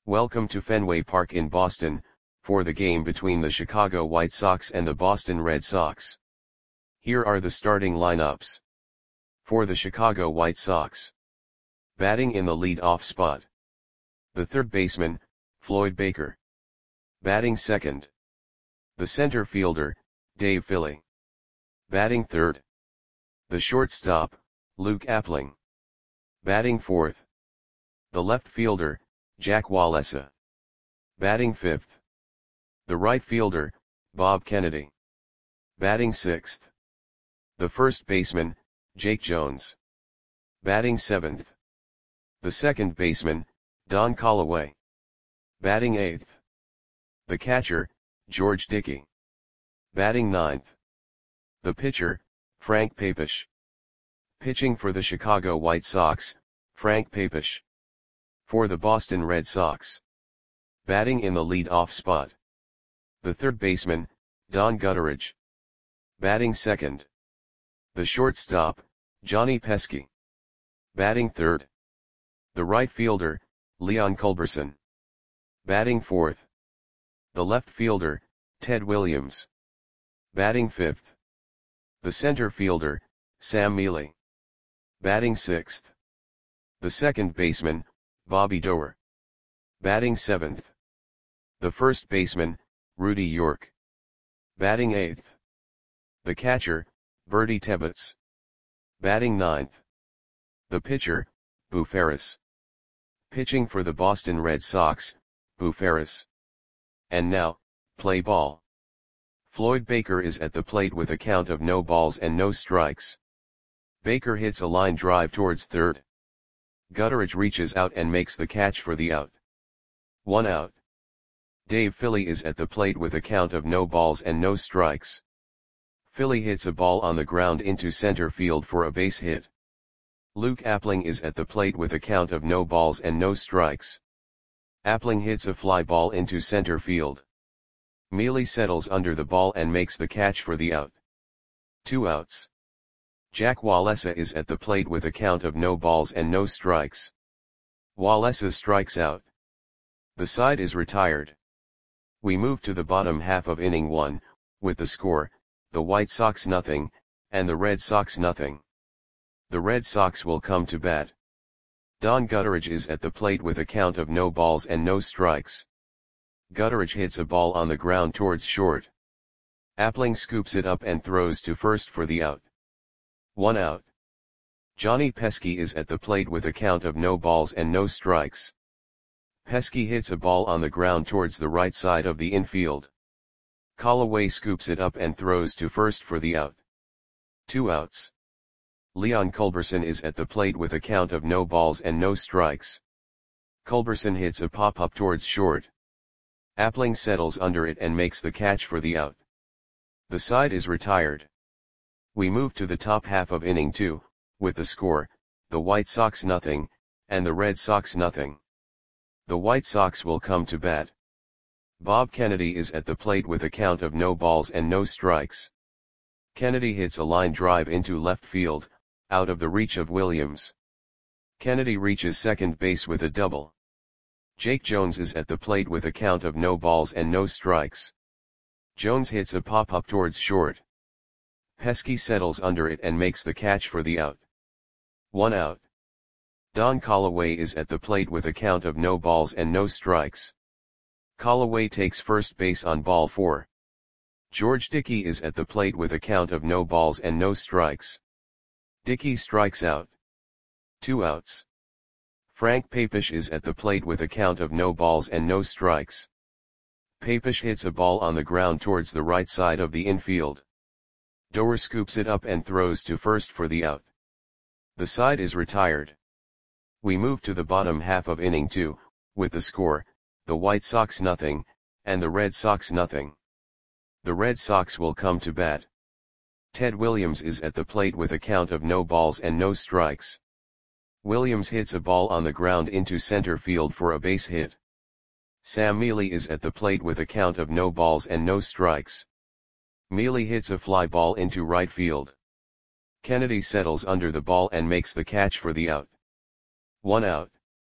Welcome to Fenway Park in Boston, for the game between the Chicago White Sox and the Boston Red Sox. Here are the starting lineups. For the Chicago White Sox. Batting in the lead-off spot. The third baseman, Floyd Baker. Batting second. The center fielder, Dave Philly. Batting third. The shortstop, Luke Appling. Batting fourth. The left fielder, Jack Wallesa. Batting fifth. The right fielder, Bob Kennedy. Batting sixth. The first baseman, Jake Jones. Batting seventh. The second baseman, Don Callaway. Batting eighth. The catcher, George Dickey. Batting ninth. The pitcher, Frank Papish. Pitching for the Chicago White Sox, Frank Papish. For the Boston Red Sox. Batting in the lead-off spot. The third baseman, Don Gutteridge. Batting second. The shortstop, Johnny Pesky. Batting third. The right fielder, Leon Culberson. Batting fourth. The left fielder, Ted Williams. Batting fifth. The center fielder, Sam Mealy. Batting sixth. The second baseman, Bobby Doerr. Batting seventh. The first baseman, Rudy York. Batting eighth. The catcher, Bertie Tebbetts. Batting ninth. The pitcher, Boo Ferris. Pitching for the Boston Red Sox, Boo Ferris. And now, play ball. Floyd Baker is at the plate with a count of no balls and no strikes. Baker hits a line drive towards third. Gutteridge reaches out and makes the catch for the out. 1 out. Dave Philly is at the plate with a count of no balls and no strikes. Philly hits a ball on the ground into center field for a base hit. Luke Appling is at the plate with a count of no balls and no strikes. Appling hits a fly ball into center field. Mealy settles under the ball and makes the catch for the out. 2 outs. Jack Wallesa is at the plate with a count of no balls and no strikes. Wallesa strikes out. The side is retired. We move to the bottom half of inning 1, with the score, the White Sox nothing, and the Red Sox nothing. The Red Sox will come to bat. Don Gutteridge is at the plate with a count of no balls and no strikes. Gutteridge hits a ball on the ground towards short. Appling scoops it up and throws to first for the out. 1 out. Johnny Pesky is at the plate with a count of no balls and no strikes. Pesky hits a ball on the ground towards the right side of the infield. Callaway scoops it up and throws to first for the out. 2 outs. Leon Culberson is at the plate with a count of no balls and no strikes. Culberson hits a pop-up towards short. Appling settles under it and makes the catch for the out. The side is retired. We move to the top half of inning 2, with the score, the White Sox nothing, and the Red Sox nothing. The White Sox will come to bat. Bob Kennedy is at the plate with a count of no balls and no strikes. Kennedy hits a line drive into left field, out of the reach of Williams. Kennedy reaches second base with a double. Jake Jones is at the plate with a count of no balls and no strikes. Jones hits a pop-up towards short. Pesky settles under it and makes the catch for the out. 1 out. Don Callaway is at the plate with a count of no balls and no strikes. Callaway takes first base on ball 4. George Dickey is at the plate with a count of no balls and no strikes. Dickey strikes out. 2 outs. Frank Papish is at the plate with a count of no balls and no strikes. Papish hits a ball on the ground towards the right side of the infield. Doerr scoops it up and throws to first for the out. The side is retired. We move to the bottom half of inning 2, with the score, the White Sox nothing, and the Red Sox nothing. The Red Sox will come to bat. Ted Williams is at the plate with a count of no balls and no strikes. Williams hits a ball on the ground into center field for a base hit. Sam Mealy is at the plate with a count of no balls and no strikes. Mealy hits a fly ball into right field. Kennedy settles under the ball and makes the catch for the out. 1 out.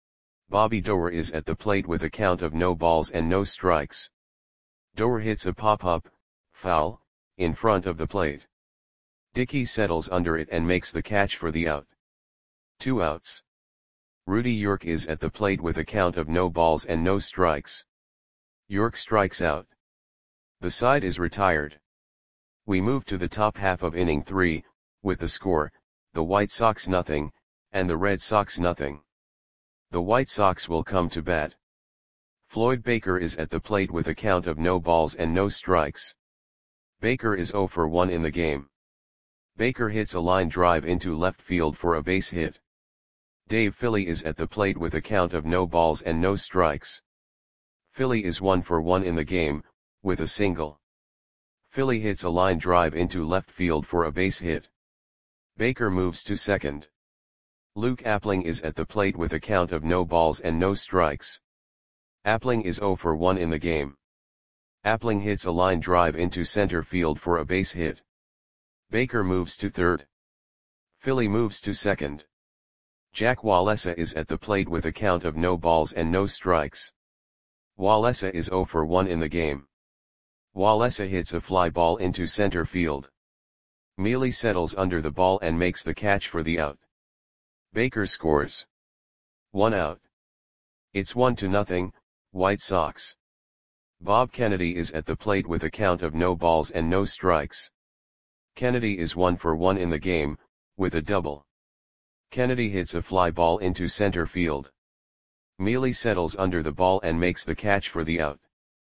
Bobby Doerr is at the plate with a count of no balls and no strikes. Doerr hits a pop-up, foul, in front of the plate. Dickey settles under it and makes the catch for the out. 2 outs. Rudy York is at the plate with a count of no balls and no strikes. York strikes out. The side is retired. We move to the top half of inning 3, with the score, the White Sox nothing, and the Red Sox nothing. The White Sox will come to bat. Floyd Baker is at the plate with a count of no balls and no strikes. Baker is 0 for 1 in the game. Baker hits a line drive into left field for a base hit. Dave Philly is at the plate with a count of no balls and no strikes. Philly is 1 for 1 in the game, with a single. Philly hits a line drive into left field for a base hit. Baker moves to second. Luke Appling is at the plate with a count of no balls and no strikes. Appling is 0 for 1 in the game. Appling hits a line drive into center field for a base hit. Baker moves to third. Philly moves to second. Jack Wallesa is at the plate with a count of no balls and no strikes. Wallesa is 0 for 1 in the game. Wallesa hits a fly ball into center field. Mealy settles under the ball and makes the catch for the out. Baker scores. 1 out. It's 1-0, White Sox. Bob Kennedy is at the plate with a count of no balls and no strikes. Kennedy is 1 for 1 in the game, with a double. Kennedy hits a fly ball into center field. Mealy settles under the ball and makes the catch for the out.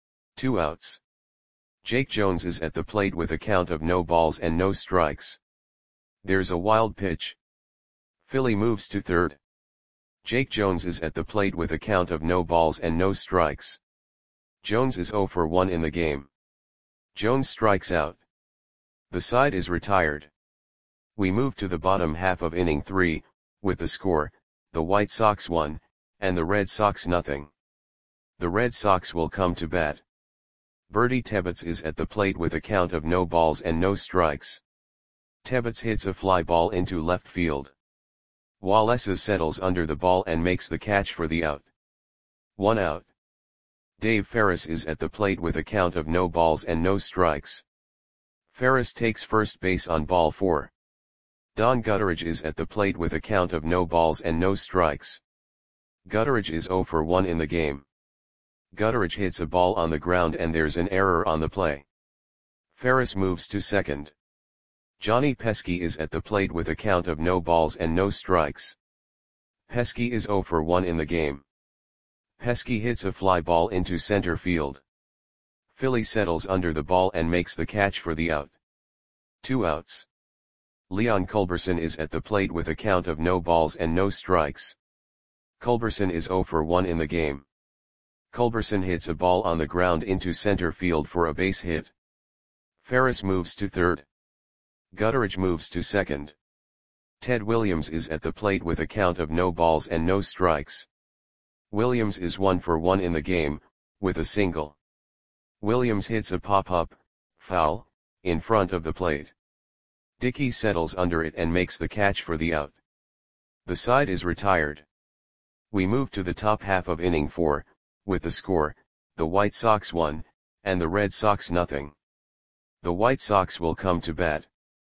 2 outs. Jake Jones is at the plate with a count of no balls and no strikes. There's a wild pitch. Philly moves to third. Jake Jones is at the plate with a count of no balls and no strikes. Jones is 0 for 1 in the game. Jones strikes out. The side is retired. We move to the bottom half of inning 3, with the score, the White Sox 1, and the Red Sox nothing. The Red Sox will come to bat. Bertie Tebbetts is at the plate with a count of no balls and no strikes. Tebbetts hits a fly ball into left field. Wallesa settles under the ball and makes the catch for the out. 1 out. Dave Ferris is at the plate with a count of no balls and no strikes. Ferris takes first base on ball 4. Don Gutteridge is at the plate with a count of no balls and no strikes. Gutteridge is 0 for 1 in the game. Gutteridge hits a ball on the ground and there's an error on the play. Ferris moves to second. Johnny Pesky is at the plate with a count of no balls and no strikes. Pesky is 0 for 1 in the game. Pesky hits a fly ball into center field. Philly settles under the ball and makes the catch for the out. 2 outs. Leon Culberson is at the plate with a count of no balls and no strikes. Culberson is 0 for 1 in the game. Culberson hits a ball on the ground into center field for a base hit. Ferris moves to third. Gutteridge moves to second. Ted Williams is at the plate with a count of no balls and no strikes. Williams is 1 for 1 in the game, with a single. Williams hits a pop-up, foul, in front of the plate. Dickey settles under it and makes the catch for the out. The side is retired. We move to the top half of inning 4, with the score, the White Sox 1, and the Red Sox nothing. The White Sox will come to bat.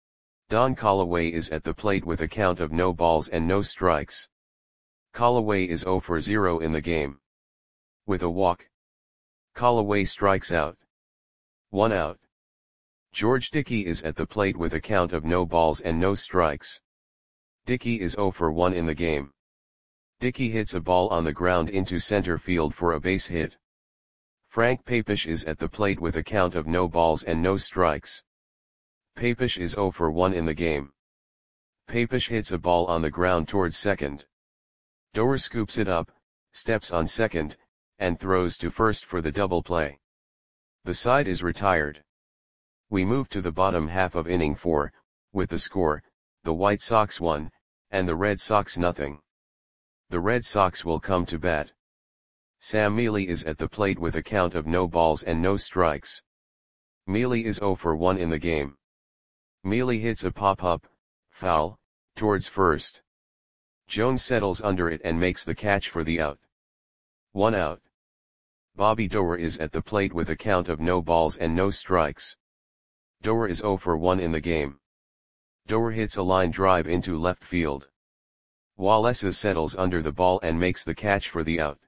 Don Callaway is at the plate with a count of no balls and no strikes. Callaway is 0 for 0 in the game. With a walk. Callaway strikes out. 1 out. George Dickey is at the plate with a count of no balls and no strikes. Dickey is 0 for 1 in the game. Dickey hits a ball on the ground into center field for a base hit. Frank Papish is at the plate with a count of no balls and no strikes. Papish is 0 for 1 in the game. Papish hits a ball on the ground towards second. Doerr scoops it up, steps on second, and throws to first for the double play. The side is retired. We move to the bottom half of inning 4, with the score, the White Sox 1, and the Red Sox nothing. The Red Sox will come to bat. Sam Mealy is at the plate with a count of no balls and no strikes. Mealy is 0 for 1 in the game. Mealy hits a pop-up, foul, towards first. Jones settles under it and makes the catch for the out. 1 out. Bobby Doerr is at the plate with a count of no balls and no strikes. Doerr is 0 for 1 in the game. Doerr hits a line drive into left field. Wallace settles under the ball and makes the catch for the out.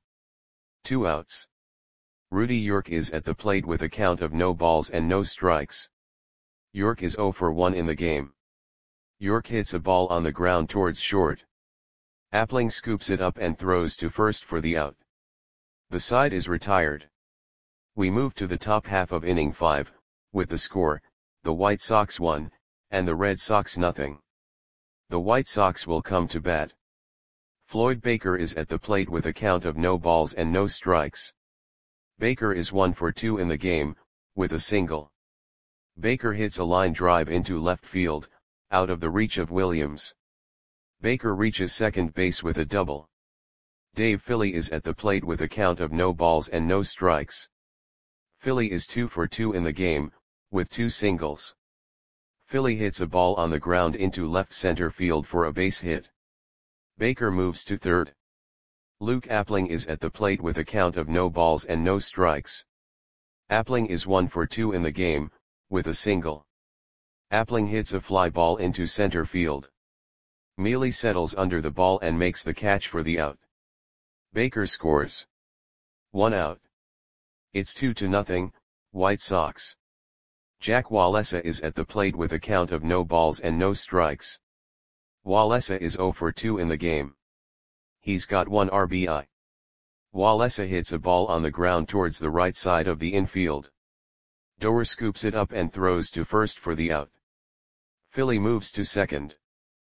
2 outs. Rudy York is at the plate with a count of no balls and no strikes. York is 0 for 1 in the game. York hits a ball on the ground towards short. Appling scoops it up and throws to first for the out. The side is retired. We move to the top half of inning 5, with the score, the White Sox 1, and the Red Sox nothing. The White Sox will come to bat. Floyd Baker is at the plate with a count of no balls and no strikes. Baker is 1 for 2 in the game, with a single. Baker hits a line drive into left field, out of the reach of Williams. Baker reaches second base with a double. Dave Philly is at the plate with a count of no balls and no strikes. Philly is 2 for 2 in the game, with 2 singles. Philly hits a ball on the ground into left center field for a base hit. Baker moves to third. Luke Appling is at the plate with a count of no balls and no strikes. Appling is 1 for 2 in the game, with a single. Appling hits a fly ball into center field. Mealy settles under the ball and makes the catch for the out. Baker scores. 1 out. It's 2-0, White Sox. Jack Wallesa is at the plate with a count of no balls and no strikes. Wallesa is 0 for 2 in the game. He's got 1 RBI. Wallesa hits a ball on the ground towards the right side of the infield. Doerr scoops it up and throws to first for the out. Philly moves to second.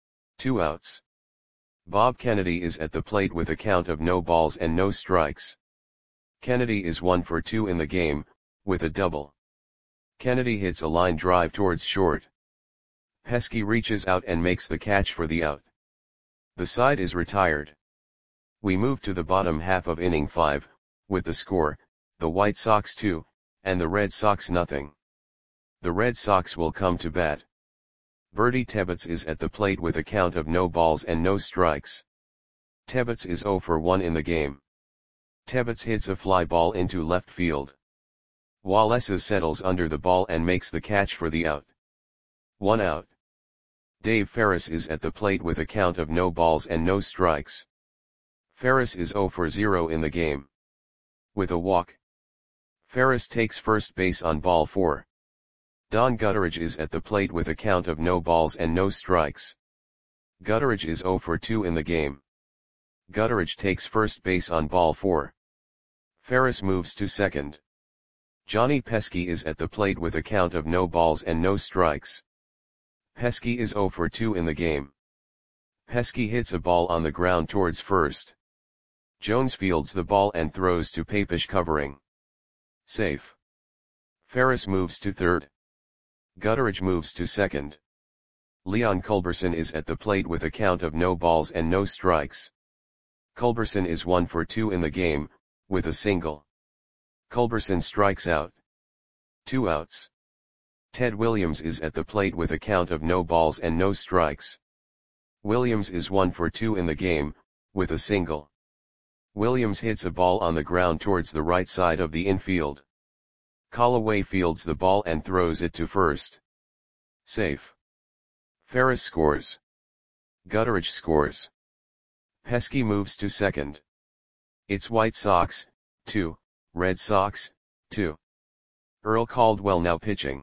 2 outs. Bob Kennedy is at the plate with a count of no balls and no strikes. Kennedy is 1 for 2 in the game, with a double. Kennedy hits a line drive towards short. Pesky reaches out and makes the catch for the out. The side is retired. We move to the bottom half of inning 5, with the score, the White Sox 2, and the Red Sox nothing. The Red Sox will come to bat. Bertie Tebbetts is at the plate with a count of no balls and no strikes. Tebbetts is 0 for 1 in the game. Tebbetts hits a fly ball into left field. Wallace settles under the ball and makes the catch for the out. 1 out. Dave Ferris is at the plate with a count of no balls and no strikes. Ferris is 0 for 0 in the game. With a walk. Ferris takes first base on ball 4. Don Gutteridge is at the plate with a count of no balls and no strikes. Gutteridge is 0 for 2 in the game. Gutteridge takes first base on ball 4. Ferris moves to second. Johnny Pesky is at the plate with a count of no balls and no strikes. Pesky is 0 for 2 in the game. Pesky hits a ball on the ground towards first. Jones fields the ball and throws to Papish covering. Safe. Ferris moves to third. Gutteridge moves to second. Leon Culberson is at the plate with a count of no balls and no strikes. Culberson is 1 for 2 in the game, with a single. Culberson strikes out. 2 outs. Ted Williams is at the plate with a count of no balls and no strikes. Williams is 1 for 2 in the game, with a single. Williams hits a ball on the ground towards the right side of the infield. Callaway fields the ball and throws it to first. Safe. Ferris scores. Gutteridge scores. Pesky moves to second. It's White Sox, 2, Red Sox, 2. Earl Caldwell now pitching.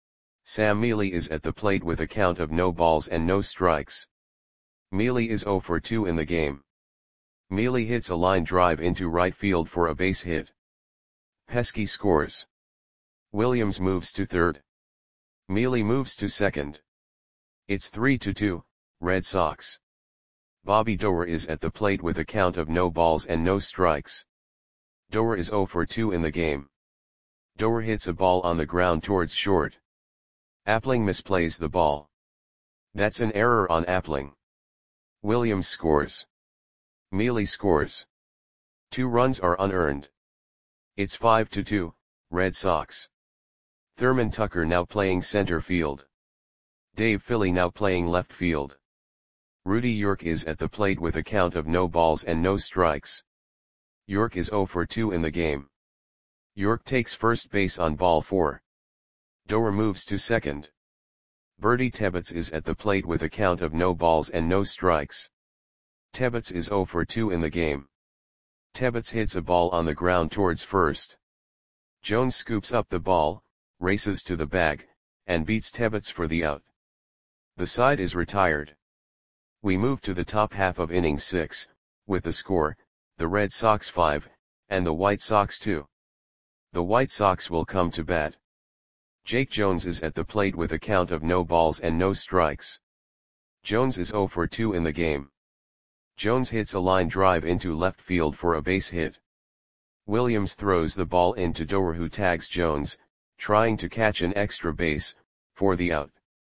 Sam Mealy is at the plate with a count of no balls and no strikes. Mealy is 0 for 2 in the game. Mealy hits a line drive into right field for a base hit. Pesky scores. Williams moves to third. Mealy moves to second. It's 3-2, Red Sox. Bobby Doerr is at the plate with a count of no balls and no strikes. Doerr is 0 for 2 in the game. Doerr hits a ball on the ground towards short. Appling misplays the ball. That's an error on Appling. Williams scores. Mealy scores. 2 runs are unearned. It's 5-2, Red Sox. Thurman Tucker now playing center field. Dave Philly now playing left field. Rudy York is at the plate with a count of no balls and no strikes. York is 0 for 2 in the game. York takes first base on ball 4. Doer moves to second. Bertie Tebbets is at the plate with a count of no balls and no strikes. Tebbets is 0 for 2 in the game. Tebbets hits a ball on the ground towards first. Jones scoops up the ball, races to the bag, and beats Tebbets for the out. The side is retired. We move to the top half of inning 6, with the score, the Red Sox 5, and the White Sox 2. The White Sox will come to bat. Jake Jones is at the plate with a count of no balls and no strikes. Jones is 0 for 2 in the game. Jones hits a line drive into left field for a base hit. Williams throws the ball into Doer, who tags Jones, trying to catch an extra base, for the out.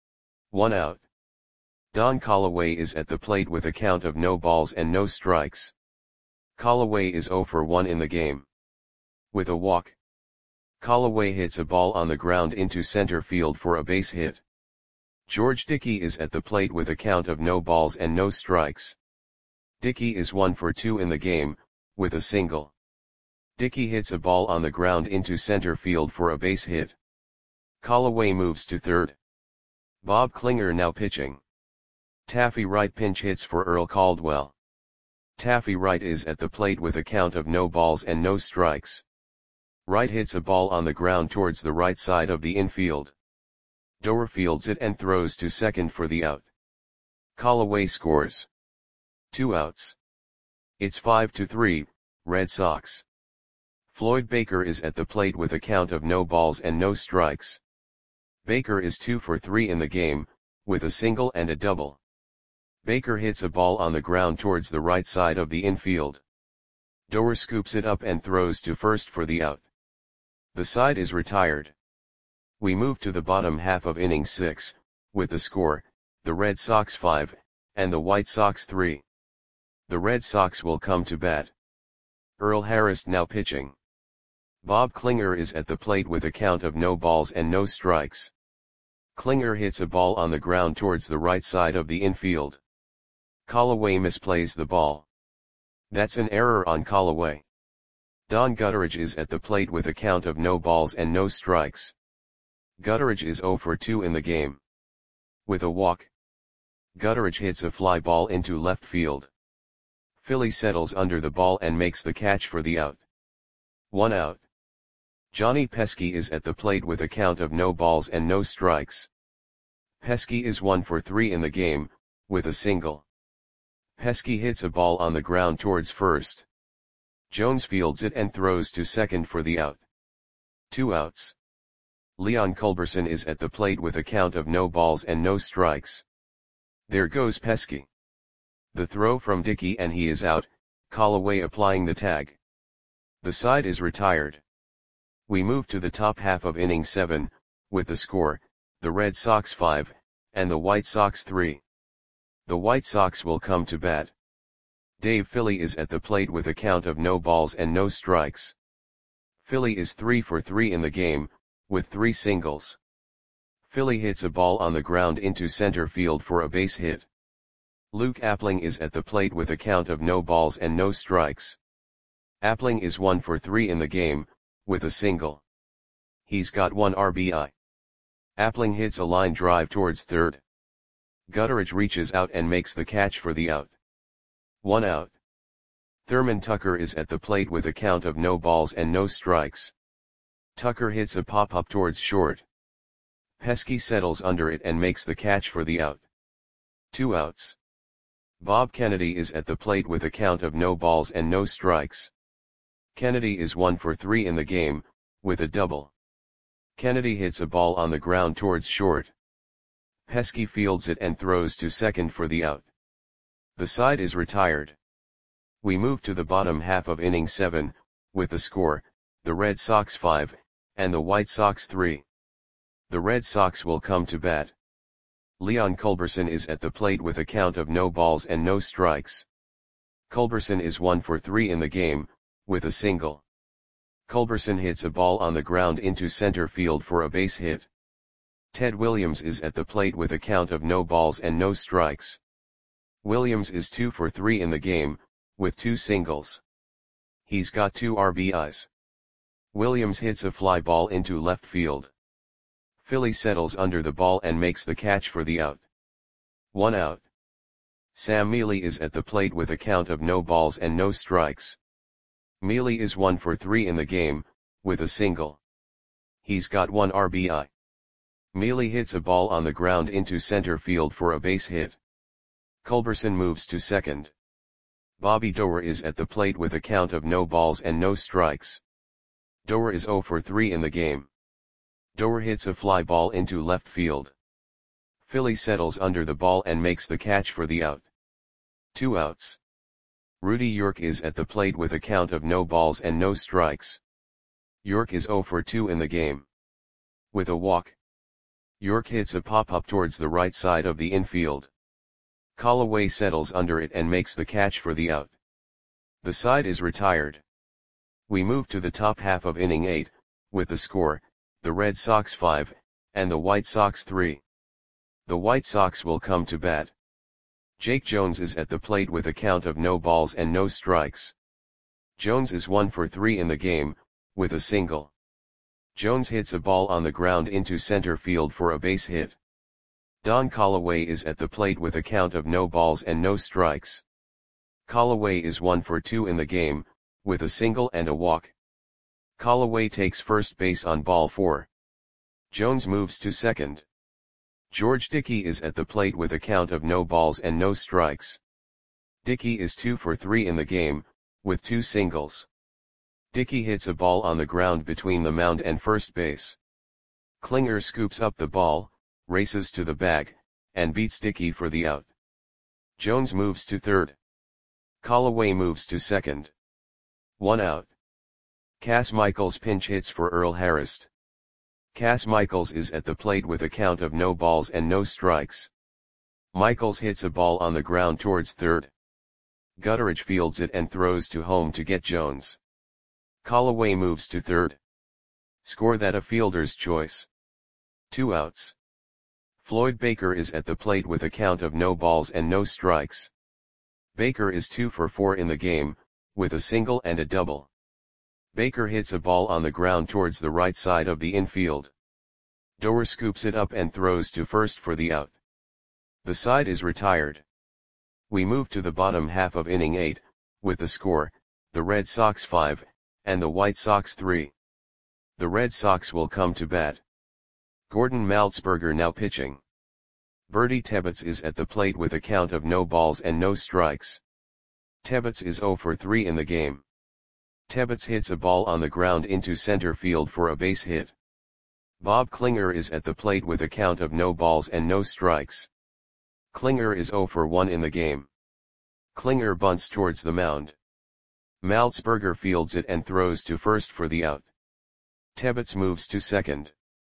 1 out. Don Callaway is at the plate with a count of no balls and no strikes. Callaway is 0 for 1 in the game. With a walk, Callaway hits a ball on the ground into center field for a base hit. George Dickey is at the plate with a count of no balls and no strikes. Dickey is 1 for 2 in the game, with a single. Dickey hits a ball on the ground into center field for a base hit. Callaway moves to third. Bob Klinger now pitching. Taffy Wright pinch hits for Earl Caldwell. Taffy Wright is at the plate with a count of no balls and no strikes. Wright hits a ball on the ground towards the right side of the infield. Doer fields it and throws to second for the out. Callaway scores. 2 outs. It's 5-3, Red Sox. Floyd Baker is at the plate with a count of no balls and no strikes. Baker is 2 for 3 in the game, with a single and a double. Baker hits a ball on the ground towards the right side of the infield. Doer scoops it up and throws to first for the out. The side is retired. We move to the bottom half of inning 6, with the score, the Red Sox 5, and the White Sox 3. The Red Sox will come to bat. Earl Harris now pitching. Bob Klinger is at the plate with a count of no balls and no strikes. Klinger hits a ball on the ground towards the right side of the infield. Callaway misplays the ball. That's an error on Callaway. Don Gutteridge is at the plate with a count of no balls and no strikes. Gutteridge is 0 for 2 in the game. With a walk, Gutteridge hits a fly ball into left field. Philly settles under the ball and makes the catch for the out. 1 out. Johnny Pesky is at the plate with a count of no balls and no strikes. Pesky is 1 for 3 in the game, with a single. Pesky hits a ball on the ground towards first. Jones fields it and throws to second for the out. 2 outs. Leon Culberson is at the plate with a count of no balls and no strikes. There goes Pesky. The throw from Dickey and he is out, Callaway applying the tag. The side is retired. We move to the top half of inning 7, with the score, the Red Sox 5, and the White Sox 3. The White Sox will come to bat. Dave Philly is at the plate with a count of no balls and no strikes. Philly is 3 for 3 in the game, with 3 singles. Philly hits a ball on the ground into center field for a base hit. Luke Appling is at the plate with a count of no balls and no strikes. Appling is 1 for 3 in the game, with a single. He's got 1 RBI. Appling hits a line drive towards third. Gutteridge reaches out and makes the catch for the out. 1 out. Thurman Tucker is at the plate with a count of no balls and no strikes. Tucker hits a pop-up towards short. Pesky settles under it and makes the catch for the out. 2 outs. Bob Kennedy is at the plate with a count of no balls and no strikes. Kennedy is 1 for 3 in the game, with a double. Kennedy hits a ball on the ground towards short. Pesky fields it and throws to second for the out. The side is retired. We move to the bottom half of inning 7, with the score, the Red Sox 5, and the White Sox 3. The Red Sox will come to bat. Leon Culberson is at the plate with a count of no balls and no strikes. Culberson is 1 for 3 in the game, with a single. Culberson hits a ball on the ground into center field for a base hit. Ted Williams is at the plate with a count of no balls and no strikes. Williams is 2 for 3 in the game, with 2 singles. He's got 2 RBIs. Williams hits a fly ball into left field. Philly settles under the ball and makes the catch for the out. 1 out. Sam Mealy is at the plate with a count of no balls and no strikes. Mealy is 1 for 3 in the game, with a single. He's got 1 RBI. Mealy hits a ball on the ground into center field for a base hit. Culberson moves to second. Bobby Doerr is at the plate with a count of no balls and no strikes. Doerr is 0 for 3 in the game. Doerr hits a fly ball into left field. Philly settles under the ball and makes the catch for the out. 2 outs. Rudy York is at the plate with a count of no balls and no strikes. York is 0 for 2 in the game. With a walk, York hits a pop-up towards the right side of the infield. Callaway settles under it and makes the catch for the out. The side is retired. We move to the top half of inning 8, with the score, the Red Sox 5, and the White Sox 3. The White Sox will come to bat. Jake Jones is at the plate with a count of no balls and no strikes. Jones is 1 for 3 in the game, with a single. Jones hits a ball on the ground into center field for a base hit. Don Callaway is at the plate with a count of no balls and no strikes. Callaway is 1 for 2 in the game, with a single and a walk. Callaway takes first base on ball 4. Jones moves to second. George Dickey is at the plate with a count of no balls and no strikes. Dickey is 2 for 3 in the game, with 2 singles. Dickey hits a ball on the ground between the mound and first base. Klinger scoops up the ball, races to the bag, and beats Dickey for the out. Jones moves to third. Callaway moves to second. 1 out. Cass Michaels pinch hits for Earl Harris. Cass Michaels is at the plate with a count of no balls and no strikes. Michaels hits a ball on the ground towards third. Gutteridge fields it and throws to home to get Jones. Callaway moves to third. Score that a fielder's choice. 2 outs. Floyd Baker is at the plate with a count of no balls and no strikes. Baker is 2 for 4 in the game, with a single and a double. Baker hits a ball on the ground towards the right side of the infield. Doerr scoops it up and throws to first for the out. The side is retired. We move to the bottom half of inning 8, with the score, the Red Sox 5, and the White Sox 3. The Red Sox will come to bat. Gordon Maltzberger now pitching. Bertie Tebbetts is at the plate with a count of no balls and no strikes. Tebbetts is 0 for 3 in the game. Tebbetts hits a ball on the ground into center field for a base hit. Bob Klinger is at the plate with a count of no balls and no strikes. Klinger is 0 for 1 in the game. Klinger bunts towards the mound. Maltzberger fields it and throws to first for the out. Tebbetts moves to second.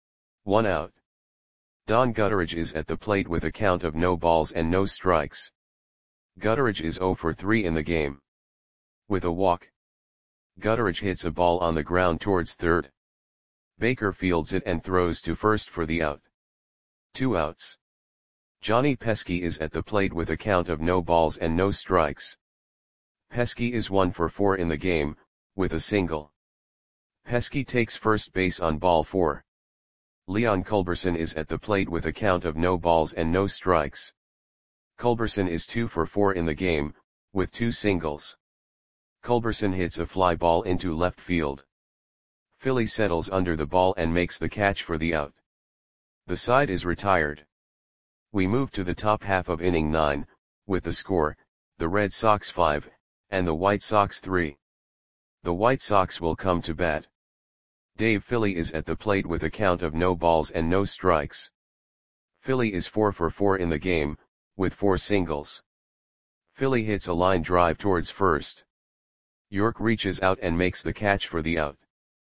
1 out. Don Gutteridge is at the plate with a count of no balls and no strikes. Gutteridge is 0 for 3 in the game. With a walk, Gutteridge hits a ball on the ground towards third. Baker fields it and throws to first for the out. 2 outs. Johnny Pesky is at the plate with a count of no balls and no strikes. Pesky is 1 for 4 in the game, with a single. Pesky takes first base on ball 4. Leon Culberson is at the plate with a count of no balls and no strikes. Culberson is 2 for 4 in the game, with 2 singles. Culberson hits a fly ball into left field. Philly settles under the ball and makes the catch for the out. The side is retired. We move to the top half of inning 9, with the score, the Red Sox 5, and the White Sox 3. The White Sox will come to bat. Dave Philly is at the plate with a count of no balls and no strikes. Philly is 4 for 4 in the game, with 4 singles. Philly hits a line drive towards first. York reaches out and makes the catch for the out.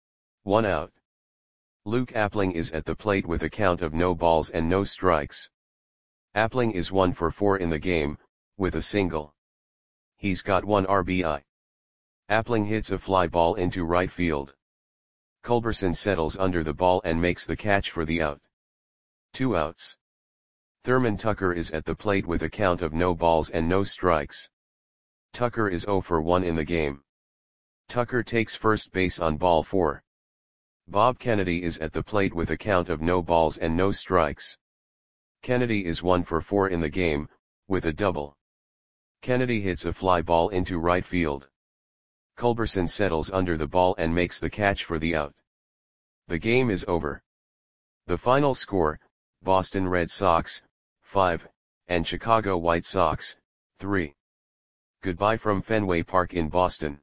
1 out. Luke Appling is at the plate with a count of no balls and no strikes. Appling is 1 for 4 in the game, with a single. He's got 1 RBI. Appling hits a fly ball into right field. Culberson settles under the ball and makes the catch for the out. 2 outs. Thurman Tucker is at the plate with a count of no balls and no strikes. Tucker is 0 for 1 in the game. Tucker takes first base on ball 4. Bob Kennedy is at the plate with a count of no balls and no strikes. Kennedy is 1 for 4 in the game, with a double. Kennedy hits a fly ball into right field. Culberson settles under the ball and makes the catch for the out. The game is over. The final score, Boston Red Sox, 5, and Chicago White Sox, 3. Goodbye from Fenway Park in Boston.